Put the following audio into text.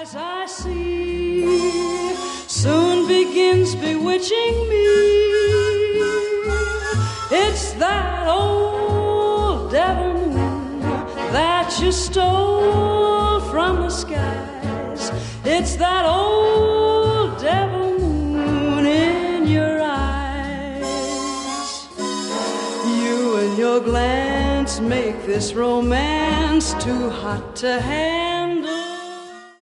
I see soon begins bewitching me. It's that old devil moon that you stole from the skies. It's that old devil moon in your eyes. You and your glance make this romance too hot to handle.